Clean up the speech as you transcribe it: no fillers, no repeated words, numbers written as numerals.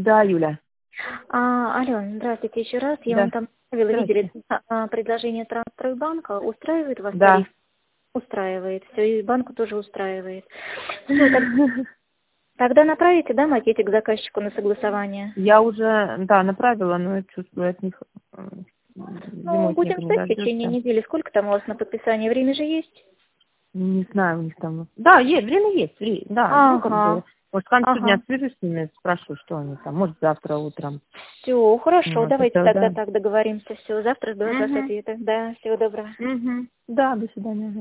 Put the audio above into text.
Да, Юля. Ален, здравствуйте еще раз. Я Да. вам там оставила, видели Здравствуйте. предложение Трансстройбанка. Устраивает вас Да. тариф? Устраивает. Все, и банку тоже устраивает. Все, тогда направите, да, макетик заказчику на согласование? Я уже, да, направила, но я чувствую от них Ну, зимой снега будем не ждать в течение дождешься. недели. Сколько там у вас на подписание? Время же есть? Не знаю, у них там... Да, есть, время есть. Да, ну как бы... Может, к концу дня Ага. свяжусь с ними, спрошу, что они там. Может, завтра утром. Все, хорошо, Вот, давайте это, тогда да. так договоримся. Все, завтра жду от вас ответа. Да, всего доброго. Да, до свидания.